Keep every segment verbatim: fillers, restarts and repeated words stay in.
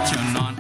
چنان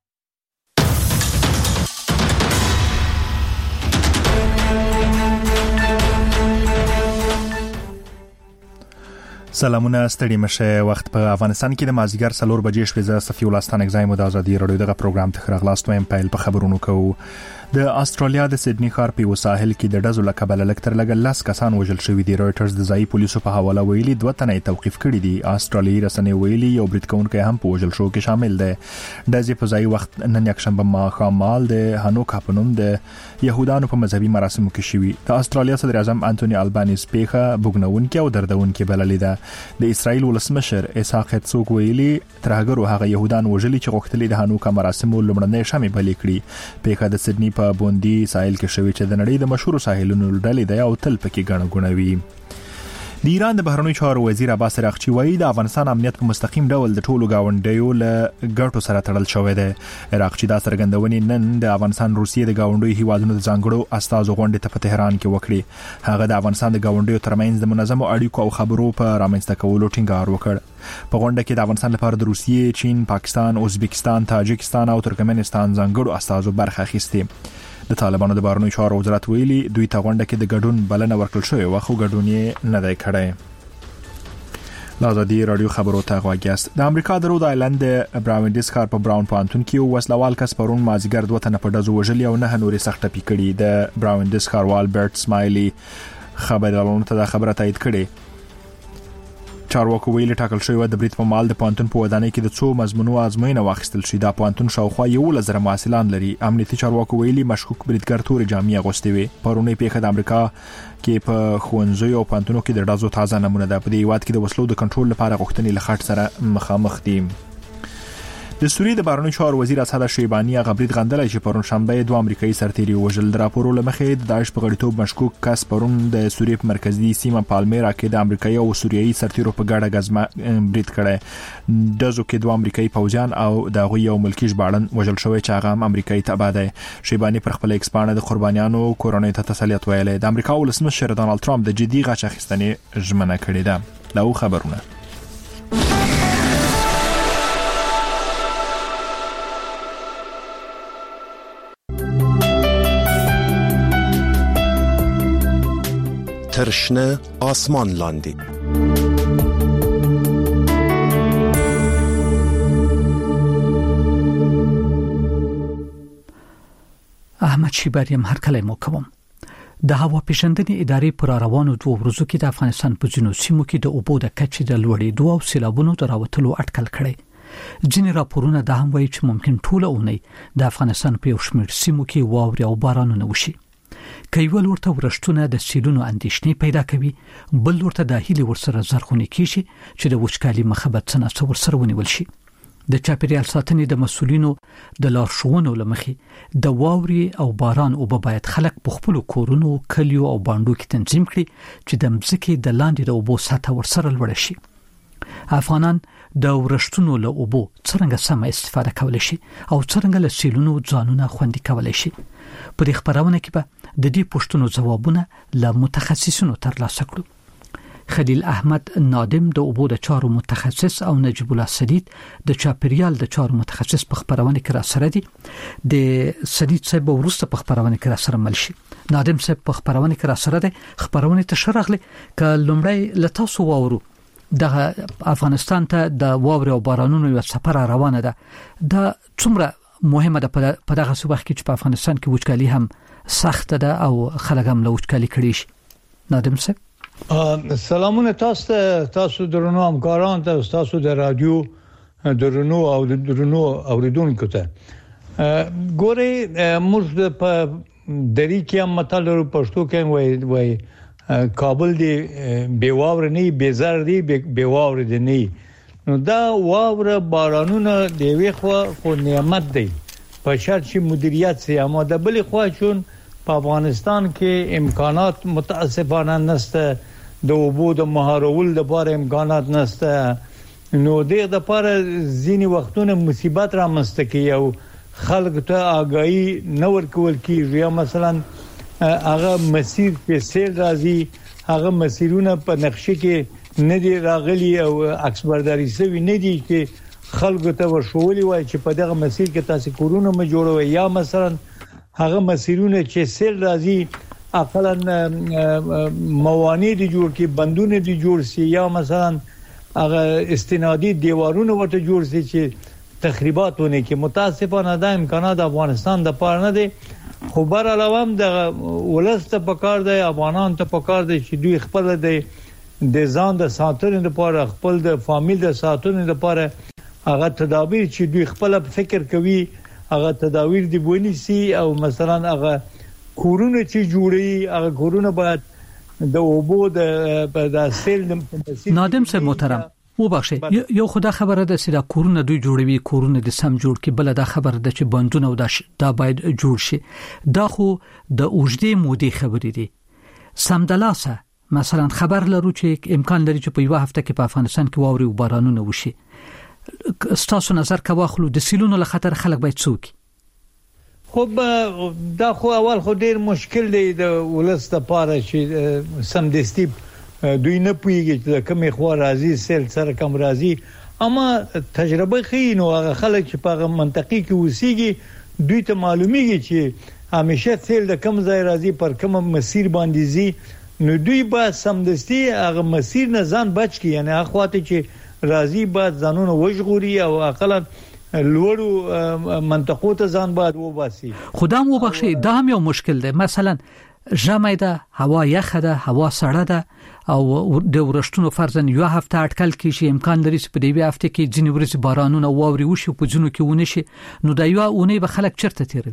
سلامونه ستړي مشه. وخت په افغانستان کې د مازیګر څلور بجې شپې ز صفي ولستان اگزایم د ازادي رادیو دغه پروګرام ته خراغلاست وایم. پیل په خبرونو کوو. د استرالیا د سیدنی ښار په وساحل کې د ډزو لکبل لکتر لګل لاس کسان وژل شوی دي. رويټرز د ځای پولیسو په حواله ویلي دوه تنه توقيف کړي دي. استرالیایي رسنۍ ویلي یو بریټکونکي هم په وژل شو کې شامل دی. ډزې په ځای وخت نن یک شنبه ما خامال د هانوکا په نوم د يهودانو په مذهبي مراسمو کې شوی. د استرالیا صدر اعظم انټونی البانیز پیخه بوګنونکي او دردونکي بللې ده. د اسرائیل ولسمشر اسحاق هرڅوګ ویلي ترهګرو هغه يهودان وژلي چې غوښتلي د هانوکا مراسمو لومړنۍ شامې بلې کړي. پیخه د سیدنی په بوندي ساحل کې شوی چې د نړۍ د مشهور ساحلونو ډلې دی او تل پکې غڼه غونوي. د ایران د بهرنیو چارو وزیر عباس عراقچی وایي د افغانستان امنیت په مستقیم ډول د ټولو گاونډیو له ګټو سره تړل شوی دی. عراقچی دا څرګندونې نن د افغانستان روسیې د گاونډیو هیوادونو د ځانګړو استازو غونډې ته په تهران کې وکړي. هغه د افغانستان د گاونډیو ترمنځ د منظمو اړیکو او خبرو په رامنځته کولو ټینګار وکړ. په غونډه کې د افغانستان لپاره د روسیې، چین، پاکستان، ازبکستان، تاجکستان او ترکمنستان ځانګړو استازو برخه اخیستې. د طالبانو د بهرنیو چارو وزارت ویلي دوی ته غونډه کې د ګډون بلنه ورکړل شوې و خو ګډون یې نه دی کړی. لازادي رادیو خبرو ته غواګیاست. د امریکا د رود آیلند د براونډیس ښار په براون پانتون کې وسلوال کس پرون مازیګر دوه تنه په ډزو وژلي او نه نورې سخت ټپي کړي. د براونډیس ښاروال برټ سمایلی خبرونه ته خبره تایید کړي. چارواکو ویلي ټاکل شوی و د بریټ په مال د پانتون په ودانۍ کې د څو مضمونو ازموینه واخیستل شي. دا پانتون شاوخوا یو لزر محصلان لري. امنیتي چارواکو ویلي مشکوک بریټګر تورې جامې اغوستې وي. پرونی پیښه د امریکا کې په خوندزو او پانتونو کې د ډزو تازه نمونه ده. په دې هیواد کې د وسلو د کنټرول لپاره غوښتنې له خاط سره مخامخ دي. د سوریې د بهرنیو چارو وزیر اسد شیبانی غبرید غندلای چې پرون شنبه دوه امریکایي سرتیري وژل. د راپورو لمخې د داعش په غړیتوب مشکوک کس پرون د سوریې په مرکزی سیمه پالمیرا کې د امریکایي او سوریایي سرتیرو په ګډه غزما برید کړی. دزو کې دوه امریکایي پوځیان او د غوی یو ملکی ژباړن وژل شوی چې هغه هم امریکایي تبع دی. شیبانی پر خپل ایکس باندې د قربانیانو کورونې ته تسلیت ویلي. د امریکا ولسمشر ډونالد ټرمپ د جدي غچ اخیستنې ژمنه کړې ده. له خبرونه ترشنه آسمان لاندی. احمد شیبریم هر کله مو کوم. د هوا پیژندنې ادارې پر روانو دوه ورځو کې د افغانستان په ځینو سیمو کې د اوبو د کچې د لوړېدو او سیلابونو د راوتلو اټکل کړي. ځینې راپورونه دا هم وایي چې ممکن ټول اونۍ د افغانستان په یو شمېر سیمو کې واورې او بارانونه وشي. کایول ورته ورشتونه د سیلونو اندېښنې پیدا کوي، بل ورته د هیلي ورسره زرغونی کیږي چې د وچکالي مخبت څنګه ورسره ونیول شي. د چاپیریال ساتنې د مسولینو د لارښوونو لمخې د واوري او باران او باید خلک په خپل کورونو، کلیو او باندو کې تنظیم کړي چې د مځکې د لاندې د اوبو سطح ورسره لوړ شي. افغانان د ورشتونو له اوبو څنګه سم استفاده کولای شي او څنګه له سیلونو ځانونه خوندي کولای شي. په دې خبرونه کې به د دې پوښتنو ځوابونه له متخصصینو ترلاسه کړو. خلیل احمد نادم د اوبو د چارو متخصص او نجیب الله سدید د چاپیریال د چارو متخصص په خبرونه کې را سره دي. د سدید صاحب ورسته په خبرونه کې را سره مل شي. نادم صاحب په خبرونه کې را سره دي. خبرونه ته شرغله ک لومړی لتاسو واورو د افغانستان ته د واوري او بارانونو یو سفر روانه ده. د څومره مهمه ده په دغه وخت کې چې په افغانستان کې وچکالي هم سخت ده او خلک هم له وچکالي کړي شي. نادم صاحب سلامونه تاسو تاسو درنو همکاران ته تاسو د رادیو درنو او درنو اوریدونکو ته ګوري موږ په دری کې هم متل پښتو کې وای وای کابل دی بیواور نه بیزار دی بیواور دی نه. نو دا واوره بارانونه دی ویخه خو نعمت دی په شرط چې مدیریت سي. اما د بل خو چون په افغانستان کې امکانات متاسفانه نشته، د اوبو د مهارول لپاره امکانات نشته. نو دغه د لپاره ځینی وختونه مصیبت را مستکی او خلک ته آگاهی نور کول کیږي. یا مثلا هغه مسیر په سیر راځي، هغه مسیرونه په نقشه کې نه دی راغلي او عکس برداری شوی نه دی چې خلکو ته ورشولي وای چې په دغه مسیر کې تاسو کورونه م جوړوي یا مثلا هغه مسیرونه چې سیل راځي اقلا موانع دي جوړ کی بندونه دي جوړ سي یا مثلا هغه استنادي دیوارونه ورته جوړ سي چې تخریباتونه کې متاسفانه د امکانات افغانستان د پاره نه دي خو بر علاوه د ولسته پکار دی افغانان ته پکار دی چې دوی خپل د د ځان د ساتنې لپاره خپل د فامیل د ساتنې لپاره هغه تدابیر چې دوی خپل فکر کوي هغه تدابیر دی ونی سي او مثلا هغه کورونه چې جوړي هغه کورونه باید د اوبو د سیل نادم صاحب محترم وبخښه یو خدا خبره ده چې دا کورونه دوی جوړوي کورونه د سم جوړ کې بل دا خبره ده چې بندونه او دا باید جوړ شي دا خو د اوجدي مودي خبرې دي سمدلاسه مثلا خبر لرو چې امکان لري چې په یو هفته کې په افغانستان کې واوري او بارانونه وشي ستاسو نظر کا واخلو د سیلونو له خطر خلک باید څوک خو دا خو اول خو ډیر مشکل دی د ولست لپاره چې سم دستی دوی نه پوهیږي چې کومې خو راځي سیل سره کم راځي اما تجربه خینو هغه خلک چې په منطقي کې وسیږي دوی ته معلومیږي چې همیشه سیل د کم ځای راځي پر کوم مسیر باندې زی نو دوی به سم دستی هغه مسیر نه ځان بچ کی یعنی هغه خواته چې راځي بعد ځانونه وژغوري او اقلا لوړو منطقو ته ځان بعد وباسي خدام وبخښي دا هم یو مشکل دی مثلا ژمي ده هوا یخه ده هوا سړه ده او د ورشتونو فرضاً یو هفته اټکل کې شي امکان لري چې په دې هفته کې ځینې ورځې بارانونه واوري وشي په ځینو کې ونه شي نو دا یو اونۍ به خلک چرته تیروي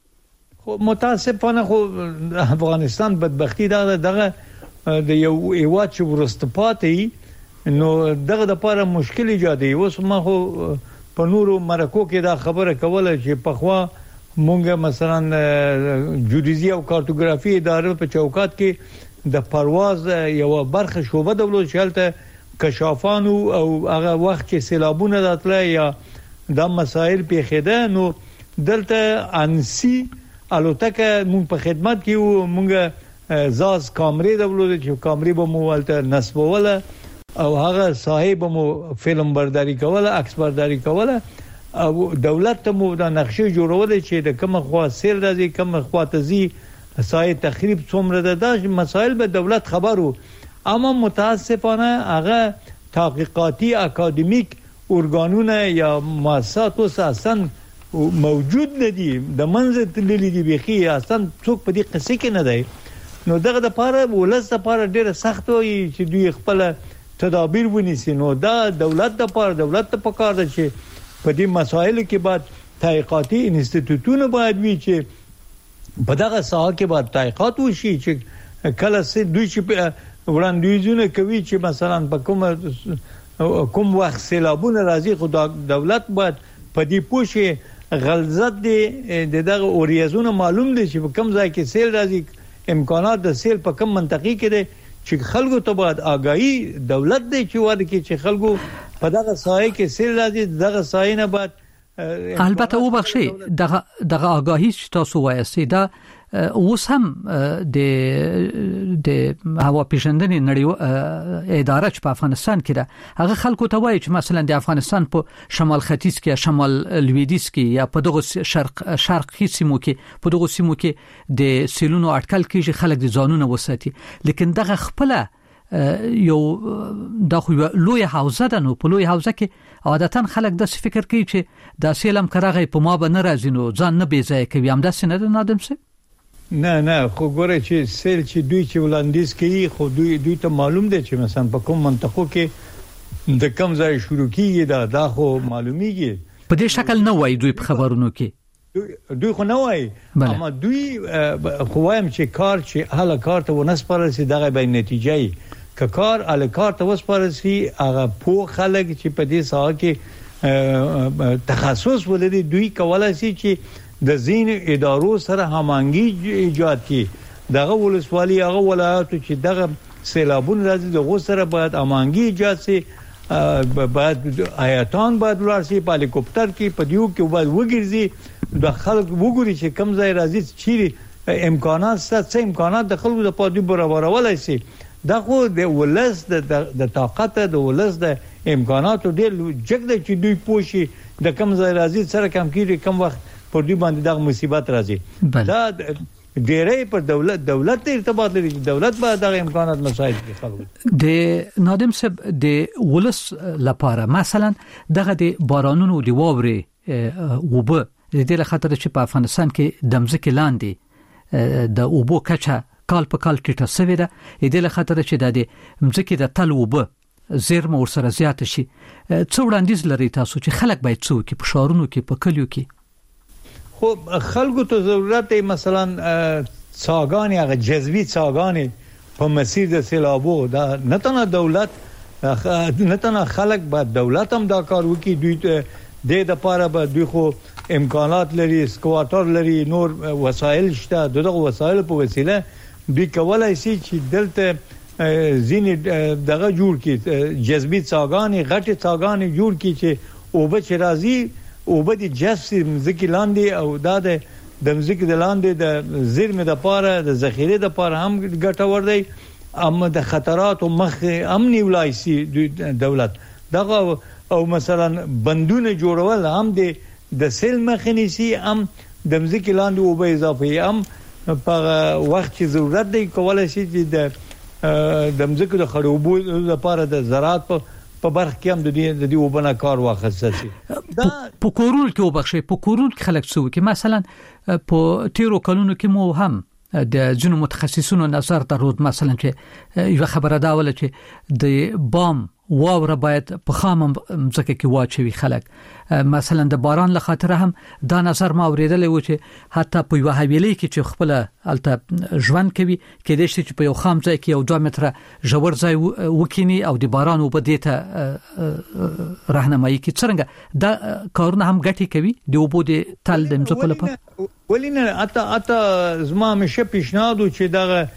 خو متاسفانه خو افغانستان بدبختی دغه دغه د یو ایوات چې ورستپاتې نو دغه د لپاره مشکل ایجادي اوس ما خو په نورو مرکو کې دا خبره کوله چې په خوا مونږه مثلا جیودیزي او کارتوګرافي اداره په چوکات کې د پرواز یو برخه شوبه دولت شالته کشافانو او هغه وخت چې سیلابونه راتله یا د مسائل پیښیده نو دلته انسی الوتکه مونږ په خدمت کې وو مونږه زاز کامرې دولت چې کامرې به مو ولته نسبوله او هغه صاحب مو فلم برداری کوله عکس برداری کوله او دولت ته مو د نقشې جوړول چې د کوم خوا سیل راځي کوم خوا تزي سایه تخریب څومره ده د مسائل به دولت خبرو اما متاسفانه هغه تحقیقاتی اکادمیک ارګانونه یا مؤسسات اساسا موجود نه دي د منځ تللی دي بخي اصلا څوک په دې قصې کې نه دی نو دغه د پاره ولست لپاره ډیره سخت وي چې دوی خپل تدابیر ونیسي نو دا دولت د پاره دولت ته پکار ده چې په دې مسایلو کې بعد تحقیقاتي انسټیټیوټونه باید وي چې په دغه ساحه کې باید تحقیقات وشي چې کله سي دوی چې وړاندویزونه کوي چې مثلا په کوم کوم وخت سیلابونه راځي خو دولت باید په دې پوښي غلظت دي دغه اوریازونه معلوم دي چې په کوم ځای کې سیل راځي امکانات د سیل په کوم منطقي کې دي چې خلکو ته باید آگاهی دولت دی چې ورکړي چې خلکو په دغه سایه کې سیل راځي دغه سایه نه بعد البته وبخشي دغه دغه آگاهی چې تاسو وایسته دا اوس هم د د هوا پیژندنې نړۍ اداره چې په افغانستان کې ده هغه خلکو ته وایي چې مثلا د افغانستان په شمال ختیځ کې شمال لویدیځ کې یا په دغه شرق شرقي سیمو کې په دغه سیمو کې د سیلونو اټکل کېږي خلک د ځانونه وساتي لیکن دغه خپل یو د خو لوی حوزه ده نو په لوی حوزه کې عادتاً خلک د فکر کوي چې د سیلم کرغه په ما به نه راځي نو ځان نه بیځای کوي هم د سینه نادم سي نه نه خو ګوره چې سیل چې دوی چې ولاندیز کوي خو دوی دوی ته معلوم دی چې مثلا په کوم منطقو کې د کم ځای شروع کیږي دا دا خو معلومیږي په دې شکل نه وای دوی په خبرونو کې دوی خو نه وای اما دوی خو وایم چې کار چې حالا کار ته ونسپارل سي دغه به نتیجه که کار ال کار ته وسپارل سي هغه په خلک چې په دې ساحه کې تخصص ولري دوی کولای شي چې د زین ادارو سره همانګي ایجاد کی دغه ولسوالي هغه ولایت چې دغه سیلابون راځي دغه سره باید همانګي ایجاد سي باید آیاتان باید ورسي په هلیکوپټر کې په دیو کې باید وګرځي د خلک وګوري چې کم ځای راځي چې امکانات ست امکانات د خلکو د پادو برابرولای شي دا خو د ولس د د طاقت د ولس د امکانات ډېر جګ چې دوی پوښي د کم ځای راځي سره کم کیږي کم وخت پر دوی باندې د مصیبت راځي دا ډېرې پر دولت دولت ارتباط لري دولت به د امکانات مساعد کې خلک د نادم صاحب د ولس لپاره مثلا دغه د بارانونو دی واوري وبه د دې لخاطر چې په افغانستان کې د مځکې لاندې د اوبو کچه کال په کال ټیټه شوې ده د دې لخاطر چې د مځکې د تل وبه زیرمه ورسره زیات شي څو وړاندیز لري تاسو چې خلک باید څو کې په شهرونو کې په کلیو کې خو خلکو ته ضرورت دی مثلا څاګانې هغه جذبي څاګانې په مسیر د سیلابو دا نه تنه دولت نه تنه خلک باید دولت هم دا کار وکړي دوی ته د د پاره به دوی خو امکانات لري سکواتر لري نور وسایل شته دغه وسایل په وسیله دوی کولای شي چې دلته زین دغه جوړ کی جذبي څاګانې غټه څاګانې جوړ کی چې او به چې راځي او به د جذب مزکی لاندې او دا د مزکی د لاندې د زیرمه د پاره د ذخیره د پاره هم ګټور دی اما د خطرات او مخ امني ولایسي دولت دغه او مثلا بندونه جوړول هم د د سیل مخنیسي هم د مزکی لاندې او به اضافي هم په وخت چې ضرورت دی کولای شي چې د د مزکی د خړوبو لپاره د زراعت په په برخه کې هم د دې د دې وبنه کار واخصه شي دا په کورول کې وبخښي په کورول کې خلک څو کې مثلا په تیرو کلونو کې مو هم د جنو متخصصونو نظر درود مثلا چې یو خبره دا ول چې د بام واوره باید په خام مځکه کې واچوي خلک مثلا د باران له خاطر هم دا نظر ما اوریدل و چې حتی په یو حویلۍ کې چې خپل الته ژوند کوي کې د شي چې په یو خام ځای کې یو دوه متره ژور ځای وکینی او د باران وب دیته راهنمایي کې څنګه دا کارونه هم ګټي کوي د وبو د تل د مځکو لپاره ولینه اته اته زما مشه پیشنهاد چې دغه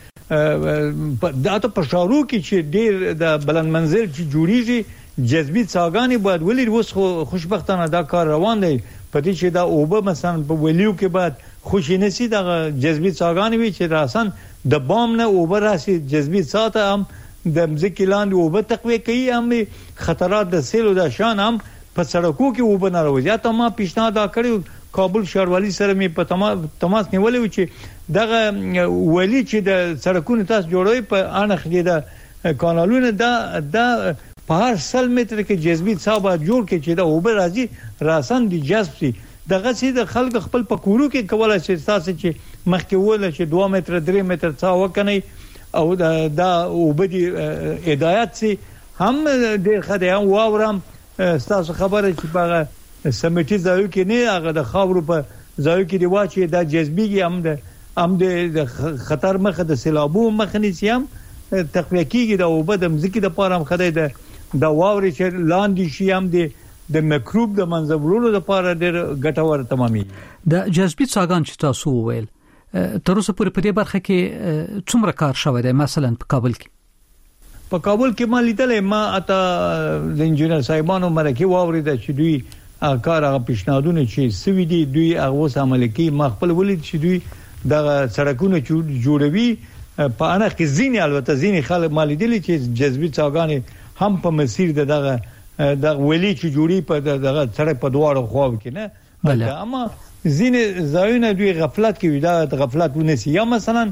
دا ته په شارو کې چې ډیر د بلند منزل چې جوړیږي جذبي څاګانې باید ولې اوس خوشبختانه دا کار روان دی په دې چې دا اوبه مثلا په ولیو کې بعد خوشی نسی د جذبي څاګانې وي چې راسن د بام نه اوبه راسي جذبي ساته هم د مځکې لاندې اوبه تقویه کوي هم خطرات د سیل او د شان هم په سړکو کې اوبه نه راوځي ته ما پیشنهاد کړی کابل ښاروالي سره می په تماس نیولې و چې دغه ولی چې د سړکونو تاسو جوړوي په انخ دي د کانالونو دا د په هر سل متر کې جذبي څابه جوړ کې چې دا اوبه راځي راسن دي جذب سي دغه سي د خلک خپل پکورو کې کولای شي تاسو چې مخکې وله چې دوه متر درې متر څا وکني او دا اوبه دي هدایت سي هم ډېر خدای هم واورم تاسو خبره چې په سمټي ځایو کې نه هغه د خاورو په ځایو کې دی واچي دا جذبيږي هم د هم د خطر مخه د سیلابو مخه نيسي هم تقویه کیږي د اوبه د مځکې د پاره هم خدای د د واوري چې لاندې شي هم د د میکروب د منځورولو لپاره ډېر ګټور تمامي د جذبي څاګان چې تاسو وویل تر اوسه پورې په دې برخه کې څومره کار شوی دی مثلا په کابل کې په کابل کې ما لیدل ما اته د انجنیر صاحبانو مرکه واوري د چې دوی کار هغه پیشنهادونه چې سوي دي دوی هغه اوس عمل کوي ما خپل ولید چې دوی د سړکونو جوړوي په انا کې زین البته زین خلک مال دي چې جذبي څاګانې هم په مسیر دغه د ولی چې جوړي په دغه سړک په دواړو خواو کې نه اما زین ځایونه دوی غفلت کوي دا غفلت ونسي یا مثلا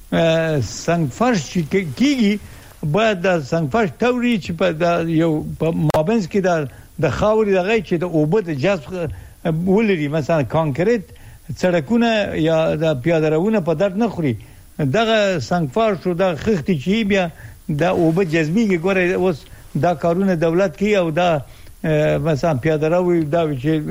څنګه فرش کیږي باید د څنګه فرش توري چې په یو په مابینس کې د د خاوري دغه چې د اوبه د جذب ولري مثلا کانکریټ سړکونه یا د پیاده روونه په درد نه خوري دغه سنگفار شو د خښتي چې بیا د اوبه جذبيږي ګوره اوس دا کارونه دولت کوي او دا مثلا پیاده روي دا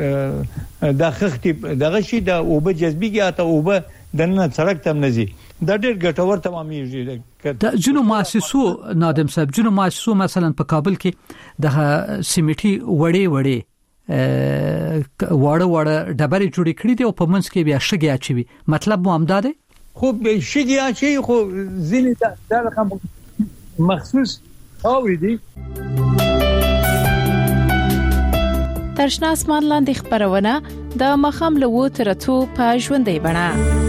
چې د خښتي دغه شي د اوبه جذبيږي اته اوبه د نن سړک تم نزي دا ډېر ګټور تمامېږي د جنو مؤسسو نادم صاحب جنو مؤسسو مثلا په کابل کې د سیمټي وړې وړې واړه واړه ډبرې جوړې کړې دي او په منځ کې بیا شګې اچوي مطلب مو همدا دی خو شګې اچي خو ځینې دا رقم مخصوص اوریدي ترشنا اسمان لاندې خبرونه د مخام له وترتو په ژوندۍ بڼه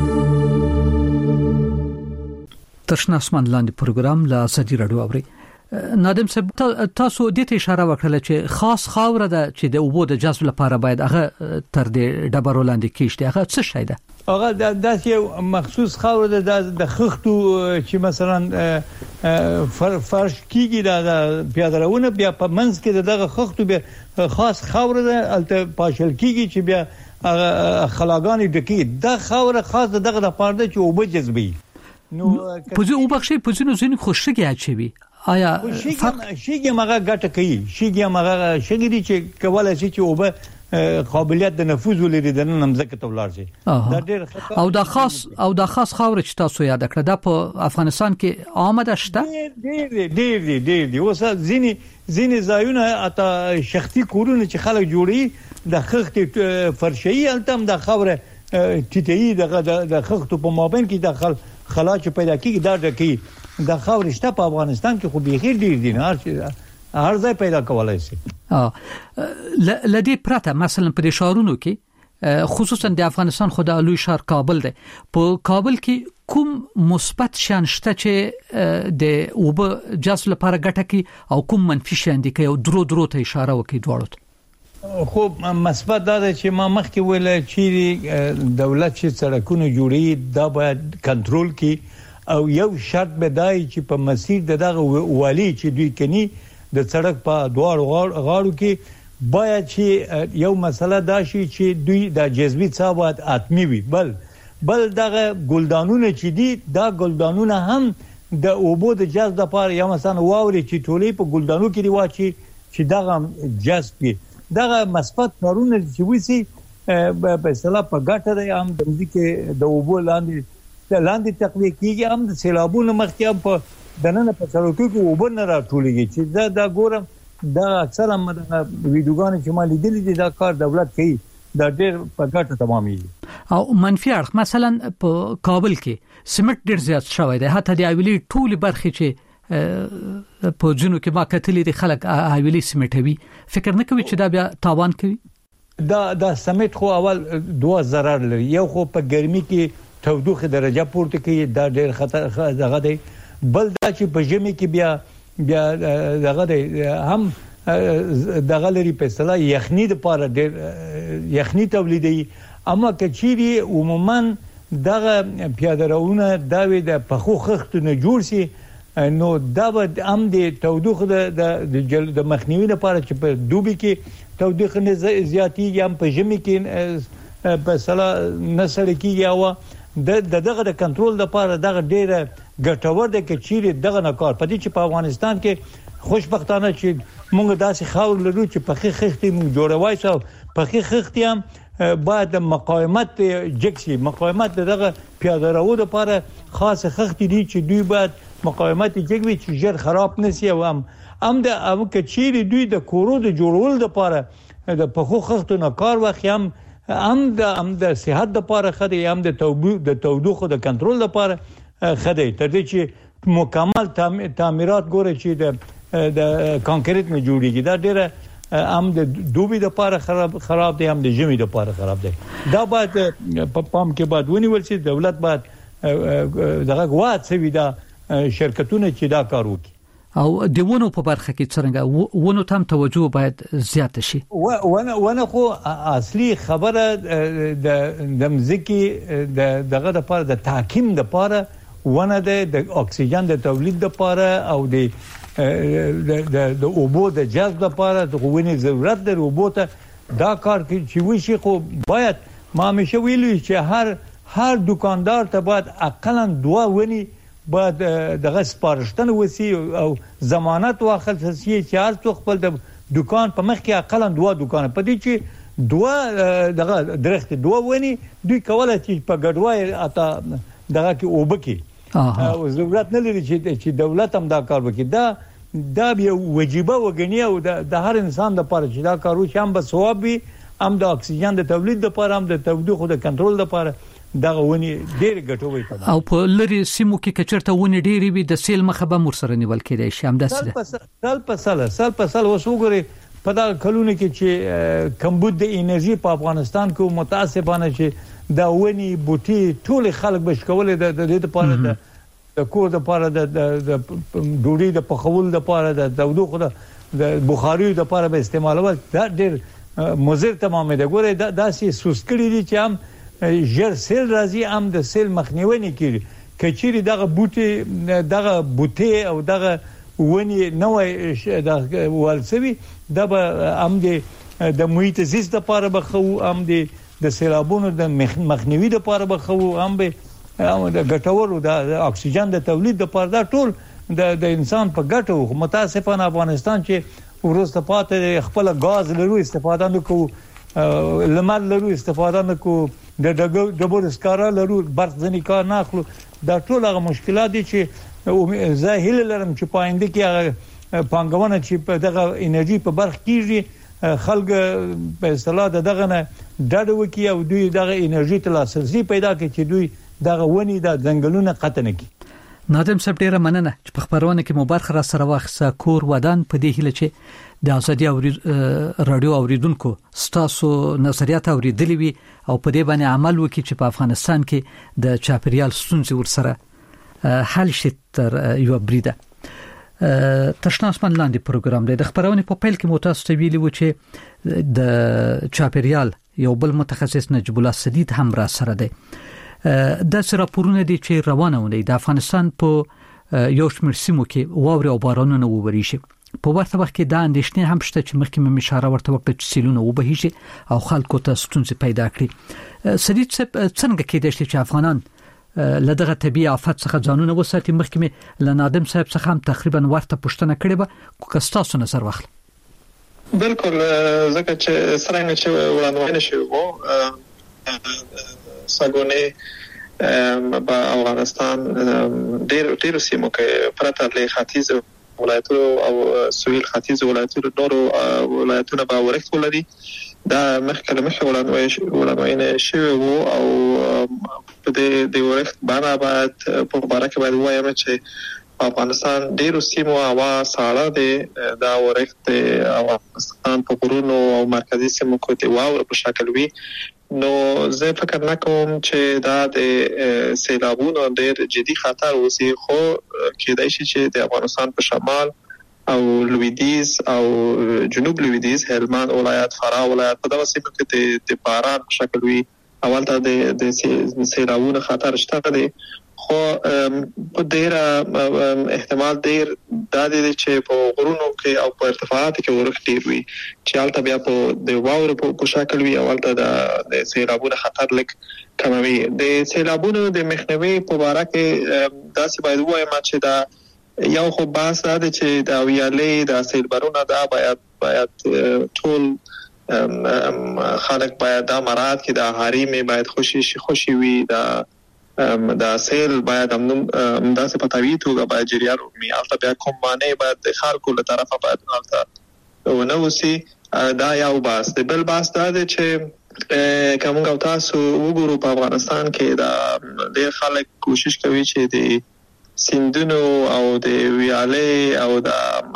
ترشنا اسمان لاندې پروګرام لا ازادي رادیو اوري نادم صاحب تاسو د ته اشاره وکړه چې خاص خاوره ده چې د اوبو د جذب لپاره باید هغه تر دې ډبرو لاندې کیشته هغه څه شي ده هغه د یو مخصوص خاوره ده د خښتو چې مثلا فرش کیږي د پیاده‌روونه بیا په منځ کې دغه خښتو بیا خاص خاوره ده الته پاشل کیږي چې بیا خلاګانی دکی د خاوره خاص دغه د پاره چې اوبه جذبي نو پوزي او بخشي پوزي نو زین خوشګي اچوي آیا شيګي مغه ګټه کوي شيګي مغه شګي دي چې کولای شي چې اوبه قابلیت د نفوذ ولري د نمځکه تولار شي دا ډېر او دا خاص او دا خاص خاور چې تاسو یاد کړه دا په افغانستان کې آمده شته ډېر ډېر ډېر ډېر اوس ځینی ځینی ځایونه اته شخصي کورونه چې خلک جوړي د خښت فرشي التم د خاوره ټټي د خښت په مابین کې د خلا چې پیدا کیږي دا د کی د خاور شته په افغانستان کې خو به خیر ډیر دي هر هر ځای پیدا کولای شي اه لدی پرته مثلا په شهرونو کې خصوصا د افغانستان خو د لوی شهر کابل دی په کابل کې کوم مثبت شان شته چې د اوبه جذب لپاره ګټه کوي او کوم منفي شان دي کوي درو درو ته اشاره وکړي دواړو خو مثبت دا چې ما مخکې ویل چې دولت چې سړکونه جوړي دا باید کنټرول کړي او یو شرط به دای چې په مسیر دغه والی چې دوی کني د سړک په دوار غاړو کې باید چې یو مسله دا شي چې دوی د جذبي ثابت اتمی وي بل بل دغه ګلدانونه چې دي دا ګلدانونه هم د اوبو د جذب لپاره یا مثلا واوري چې ټولې په ګلدانو کې دی واچي چې دغه جذب دغه مثبت کارونه چې وسی په اصطلاح په ګټه دی هم د ځکه د اوبو لاندې لاندې تقویه کیږي هم د سیلابونو مخکې هم په دننه په سړکو کې اوبه نه راټولېږي چې دا دا ګورم دا اکثر هم د ویډیوګانو چې ما لیدلې دي دا کار دولت کوي دا ډېر په ګټه تمامېږي او منفي اړخ مثلا په کابل کې سیمنټ ډېر زیات شوی دی حتی د اویلي ټول برخې چې په جنو کې ما کتلې دي خلک اویلي سیمنټوي فکر نه کوي چې دا بیا تاوان کوي دا دا سیمنټ خو اول دوه ضرر لري یو خو په ګرمي کې تودوخه درجه پورته کوي دا ډېر خطر دغه دی بل دا چې په ژمي کې بیا بیا دغه دی هم دغه لري په اصطلاح یخني د پاره ډېر یخني تولیدي اما کچيري عموما دغه پیاده‌روونه دا وي د پخو خښتونه جوړ شي نو دا به هم د تودوخه د د مخنیوي لپاره چې په دوبي کې تودوخه نه زیاتیږي هم په ژمي کې په اصطلاح نسل کېږي او د دغه د کنټرول لپاره دغه ډیره ګټور ده چې چیرې دغه نه کار پدې چې په افغانستان کې خوشبختانه چې موږ داسې خاور لرو چې په خښتې موږ جوړوي سو په خښتې هم باید مقاومت جکسي مقاومت دغه پیاده‌رو لپاره خاص خښتې دي چې دوی باید مقاومت جګوي چې ژر خراب نشي او هم هم د او کچيري دوی د کورو د جوړول لپاره د پخو خښتو نه کار واخیم هم د هم د صحت لپاره خدي هم د توبو د تودوخه د کنټرول لپاره خدي تر دې چې مکمل تعمیرات ګوره چې د د کانکریټ نه جوړیږي دا ډیره هم د دوبي لپاره خراب خراب دي هم د ژمي لپاره خراب دي دا باید په پام کې باید ونیول شي دولت باید دغه غواړي چې دا شرکتونه چې دا کار وکړي او دیونو په برخه کې څنګه ونه تم توجه باید زیات شي ونه ونه خو اصلي خبره د د مزکی د دغه لپاره د تحکیم لپاره ونه د اکسیجن د تولید لپاره او د د د اوبو د جذب لپاره د غوونې ضرورت د اوبو ته دا کار چې وشي خو باید ما همیشه ویلو چې هر هر دکاندار ته باید اقلا دوه ونی باید دغه سپارښتنه وسی او ضمانت واخل شي چې هر څوک خپل د دکان په مخ کې اقلا دوه دکان په دې چې دوه دغه درخت دوه ونی دوی کولای چې په ګډوای اته دغه کې وبکي او ضرورت نه لري چې دولت هم دا کار وکړي دا دا به واجبہ وګڼي او د هر انسان لپاره چې دا کار وشي هم به ثواب وي هم د اکسیجن د تولید لپاره هم د تودوخه د کنټرول لپاره دا ونی ډېر ګټوي او په لری سیمو کې کچرته ونی ډېری وي د سیل مخه به مرسره نیول کېدای شي هم داسې سال په سال سال په سال وسوګوري په دا کلونه کې چې کمبود د انرژي په افغانستان کې متاسفانه چې دا ونی بوټي ټول خلک بشکول د دې لپاره د کور د پاره د ډوډۍ د پخول د پاره د تودوخه د بخاري د پاره به استعمالول دا ډېر مضر تمامه ده. ګوره دا داسې سوسکړي دي چې هم ژر سیل راځي هم د سیل مخنیوي نه کوي. کچېری دغه بوټي دغه بوټي او دغه ونی نوې د والسوي د هم د محیط زیست لپاره بخو هم د سیلابونو د مخنیوي لپاره بخو هم به د ګټورو د اکسیجن د تولید لپاره دا ټول د انسان په ګټو. متاسفانه افغانستان چې ورسته پاتې خپل غاز لرو استفاده نکو، لمر لرو استفاده نکو، د ډبر اسکارا لرو برق ځنی کار نه اخلو. دا ټول هغه مشکلات دي چې زه هیله لرم چې پاینده کې هغه پانګونه چې په دغه انرژي په برخ کېږي خلک په اصطلاح دغه نه ډډ وکي او دوی دغه انرژي ته لاسرسي پیدا کړي چې دوی دغه ونی د ځنګلونو قطع نه کړي. نادم صاحب ډیره مننه چې په خبرونه کې مو برخه را سره واخصه. کور ودان په دې هیله چې د ازادي او رادیو اوریدونکو ستاسو نظریات اوریدلې وي او په دې باندې عمل وکړي چې په افغانستان کې د چاپیریال ستونزې ورسره حل شي تر یو بریده. تشناسمان لاندې پروګرام دی. د خبرونه په پیل کې مو تاسو ته ویلي و چې د چاپیریال یو بل متخصص نجیب الله سدید هم را سره دی. د سره پورونه دي چې روانه ونی د افغانستان په یو شمېر سیمو کې واوري او بارانونه ووري شي. په ورته وخت کې دا اندېښنې هم شته چې مخکې مې اشاره ورته وکړه چې سیلونه وبهیږي او خلکو ته ستونزې پیدا کړي. سدید څنګه کېدای شي چې افغانان له دغه طبيعي آفت څخه ځانونه وساتي؟ مخکې مې له نادم صاحب څخه هم تقریبا ورته پوښتنه کړې به که تاسو نظر واخلئ. بالکل ځکه چې څنګه چې وړاندوینه شوی وو ساګونې په افغانستان ډېر ډېر سیمو کې پرته له ختیځ ولایتونو او سویل ختیځ ولایتونو نورو ولایتونو به ورښت ولري. دا مخکې له مخکې وړاندوینه شوی وو او په دې د ورښت باندې باید په اړه کې باید وایم چې افغانستان ډېر سیمو هوا ساړه دي. دا ورښت افغانستان په غرونو او مرکزي سیمو کې د واورو په شکل وي. نو زه فکر نه کوم چې دا د سیلابونو ډېر جدي خطر وسی، خو کېدای شي چې د افغانستان په شمال او لویدیز او جنوب لویدیز هلمند ولایت فراه ولایت په دغه سیمو کې د باران په شکل وي. اول ته د سیلابونو خطر شته دي، خو په ډېر احتمال ډېر دا دي چې په غرونو کې او په ارتفاعاتو کې ورښت ډېر وي چې البته بیا په د واورو په شکل وي. اول ته د سیلابونو خطر لږ کموي. د سیلابونو د مخنیوي په اړه کې داسې باید وایم چې دا یو خو بحث دا دی چې دا ویالې د سیلبرونه دا باید باید ټول خلک باید دا مراد کې د حریم باید خوشي شي خوشي وي. دا دا سیل باید هم داسې په طبيعي توګه باید جریان وکړي. البته بیا کوم معنی باید د خلکو له طرفه باید البته ونه وسی. دا یو بحث دی. بل بحث دا دی چې کوم او تاسو وګورو په افغانستان کې دا ډېر خلک کوشش کوي چې د سیندونو او د ویالې او د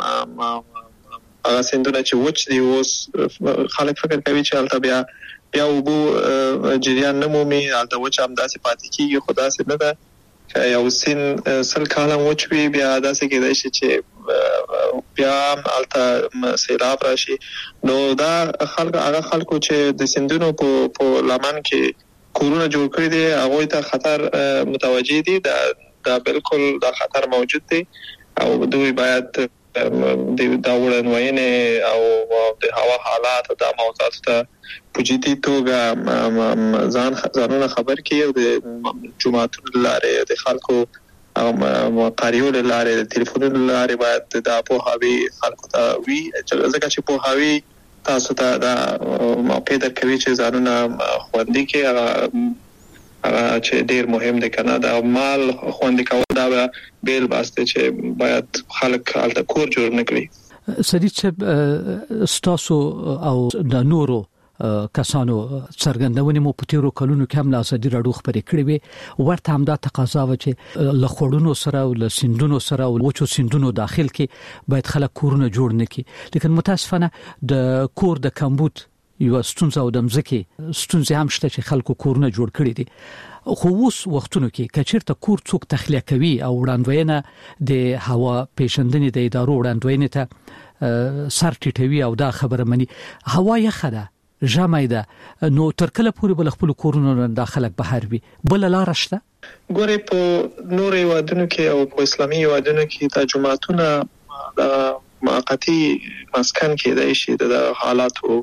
هغه سیندونه چې وچ دي اوس خلک فکر کوي چې البته بیا بیا وګو جریان نمومي البته وچ هم داسې پاتې کیږي. خو داسې نه ده چې یو سین سل کاله وچ وي بیا داسې کېدای شي چې بیا البته سیلاب راشي. نو دا خلک هغه خلکو چې د سیندونو په په لمن کې کورونه جوړ کړی دي هغه ته خطر متوجي دي. دا دا بالکل دا خطر موجود دی او دوی باید د دا وړاندوینه او د هوا حالات او د موضوعات ته په جدي توګه ځان ځانونه خبر کړي او د جماعتونو لارې د خلکو او قاریو لارې د ټلیفونونو لارې باید دا په هاوی خلکو ته وی ځکه چې په هاوی تاسو ته دا موقع درکوي چې ځانونه خوندي کړي هغه چې ډیر مهم دی کنه. دا مال خوندي کول دا بیل باسته چې باید خلک حالت کور جوړ نکړي. سدید صاحب ستاسو او د نورو کسانو څرګندونې مو په تیرو کلونو کې هم له ازادي راډیو خبرې کړې وي. ورته هم دا تقاضا و چې له خوړونو سره او له سیندونو سره او وچو سیندونو داخل کې باید خلک کورونه جوړ نکړي. لیکن متاسفانه د کور د کمبود یو ستونزه او د مځکه ستونزه هم شته چې خلکو کورونه جوړ کړي دي. خو اوس وختونو کې کچیرته کور څوک تخلیه کوي او وړاندوینه د هوا پیژندنې د ادارو وړاندوینه ته سر ټیټوي او دا خبره مني هوا یخه ده ژمی ده نو تر کله پورې بل خپل کورونو داخله بهر وي بل لار شته. ګوري په نور هیوادونو کې او په اسلامي هیوادونو کې د جماعتونو د موقتی مسکن کې د شي د حالاتو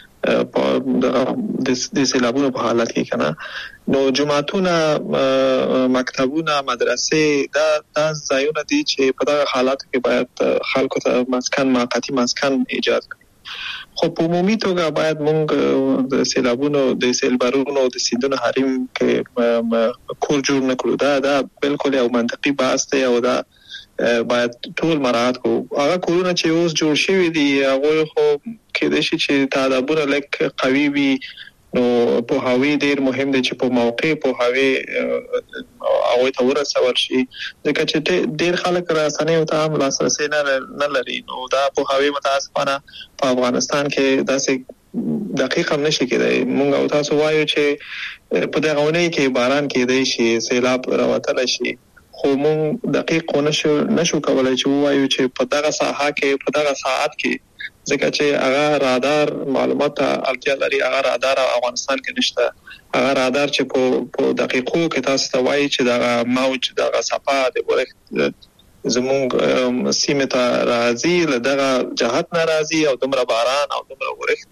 په د سیلابونو په حالت کې کنه نو جماعتونه مکتبونه مدرسې دا د ځایونه دي چې په دغه حالاتو کې باید خلکو ته مسکن موقتی مسکن ایجاد کړي. خو په عمومي توګه باید موږ د سیلابونو د سیلبارونو د سیندونو حریم کې کور جوړ نکړو. دا دا بالکل یو منطقي بحث دی او دا باید ټول مراعات کو. هغه کورونه چې اوس جوړ شوي دي هغه خو کېدای شي چې تعدادونه لک قوي وي نو په هاوی ډیر مهم دي چې په موقع په هاوی او ته ورسول شي ځکه چې ډیر خلک راسنه او ته هم لاسرسي نه نه لري نو دا په هاوی متاسفانه په افغانستان کې داسې دقیق هم نشي کېدای. موږ او تاسو وایو چې په دغه ونې کې باران کېدای شي سیلاب راوتل شي خو موږ دقیق نشو نشو کولای چې وایو چې په دغه ساحه کې په دغه ساعت کې ځکه چې هغه رادار معلومات اړتیا لري. هغه رادار افغانستان کې نشته. هغه رادار چې په په دقیقو کې تاسو ته وایي چې دغه موج دغه صفه د ورښت زموږ سیمه ته راځي له دغه جهت ناراضي او دمر باران او دمر ورښت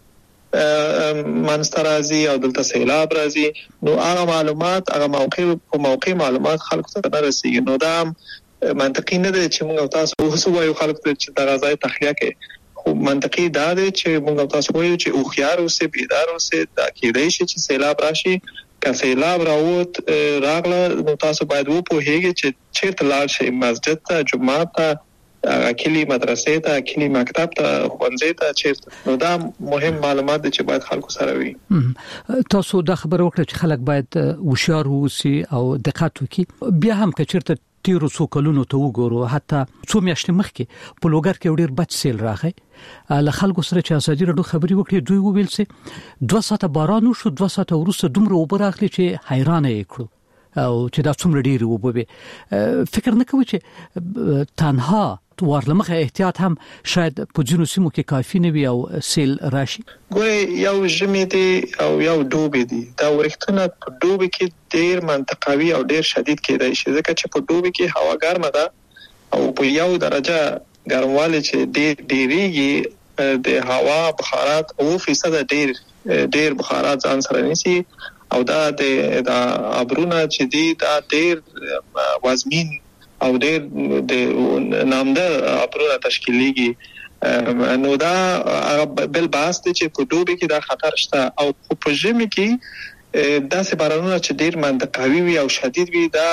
منستر راځي او دلته سیلاب راځي نو هغه معلومات هغه موقع په موقع معلومات خلکو ته نه رسیږي. نو دا منطقي نه دی چې موږ تاسو اوس وایو خلکو ته چې دغه ځای تخلیه کوي. خو منطقي دا دی چې موږ تاسو وایو چې او خيار اوسه بیدار اوسه دا کېدای شي چې سیلاب راشي. که سیلاب راووت راغله نو تاسو باید وو په هیګه چې چیرته لاړ شئ مسجد ته جمعه ته کلی مدرسې ته کلی مکتب ته ښوونځي ته چیرته نو دا مهم معلومات دي چې باید خلکو سره وي. تاسو دا خبره وکړه چې خلک باید هوښیار اوسي او دقت وکړي. بیا هم که چیرته تیرو څو کلونو ته وګورو حتی څو میاشتې مخکې په لوګر کې ډېر بد سیل راغی له خلکو سره چې ازادي رادیو خبري وکړي دوی وویل چې دوه ساعته باران وشو دوه ساعته وروسته دومره اوبه راغلي چې حیرانه یې کړو او چې دا څومره ډېر وبوي. فکر نه کوي چې تنها ورلمخه احتیاط هم شاید په جنو سیمو کې کافي نه وي او سیل راشي. ګوري یو ژمي دي او یو دوبي دي. دا ورښتونه په دوبي کې ډېر منطقوي او ډېر شدید کېدای شي ځکه چې په دوبي کې هوا ګرمه ده او په یو درجه ګرموالی چې ډېر ډېریږي د هوا بخارات او فیصد ډېر ډېر بخارات ځان سره نیسي او دا د ابرونه چې دي دا ډېر وزمین او ډېر د نامدار ابرونه تشکیلېږي نو دا بل باس دي چې په دوبي کې دا خطر شته او په ژمي کې دا سه بارانونه چې ډېر منطقوي وي او شدید وي دا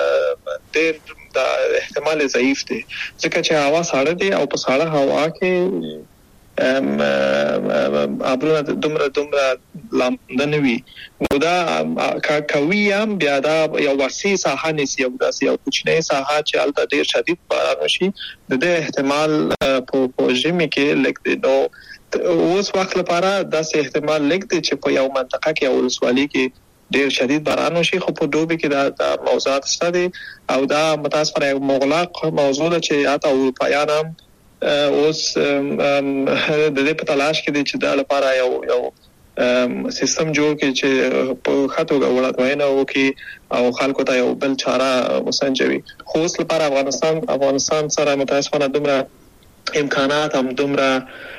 ډېر دا احتمال ضعیف دی ځکه چې هوا ساړه دي او په ساړه هوا کې ام ابرونه دومره دومره لاندنوي نو دا کوي هم بیا دا یو وسیع ساحه نسی او دا یو کوچنی ساحه چې الته ډیر شدید باران وشي د دې احتمال په پوجمي کې لکه نو اوس وخت لپاره دا سه احتمال لګ دی چې په یو منطقه کې او ولسوالۍ کې ډیر شدید باران وشي خو په دوبي کې دا موضوعات شته دي او دا متاسفانه یو مغلق موضوع ده چې اته اروپایان هم اوس د دې په تلاش کې دي چې دا لپاره یو یو سیستم جوړ کړي چې په خاطر غوړاتوینه وکي او خلکو ته یو بل چاره وسنجوي. خو اوس لپاره افغانستان افغانستان سره متاسفانه دومره امکانات هم دومره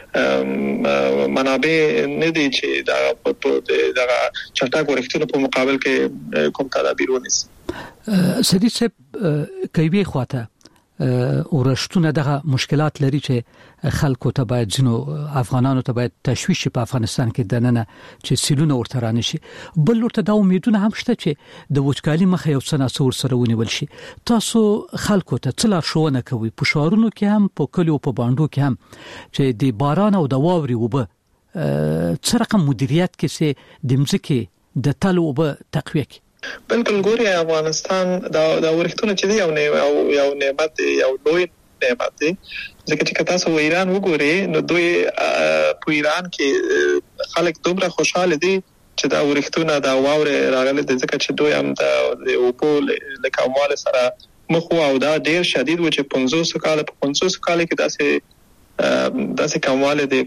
منابع نه دي چې دا په دغه چټک ورښتونو په مقابل کې کوم تدابیر ونیسي. سدي صاحب کوي خواته ورشتونه دغه مشکلات لري چې خلکو ته باید جنو افغانانو ته باید تشویش په افغانستان کې دننه چې سیلونه ورته رانه شي بل ورته دا امیدونه هم شته چې د وچکالي مخه یو څه ناسور سره ونیول شي. تاسو خلکو ته څه لارښوونه کوي په شهرونو کې هم په کلیو په باندو کې هم چې د باران او د واوري وبه څه رقم مدیریت کې سي د مځکه د تلو وبه تقویه کوي. بلکل ګوري افغانستان دا دا ورښتونه چې دی یو نه او یو نعمت یو لوی نعمت دی ځکه چې تاسو و ایران وګورئ نو دوی په ایران کې خلک دومره خوشاله دي چې دا ورښتونه دا واورې راغلي د ځکه چې دوی هم د اوبو له کموالي سره مخ او دا ډیر شدید و چې پنځوس کال په پنځوس کال کې داسې داسې کمواله د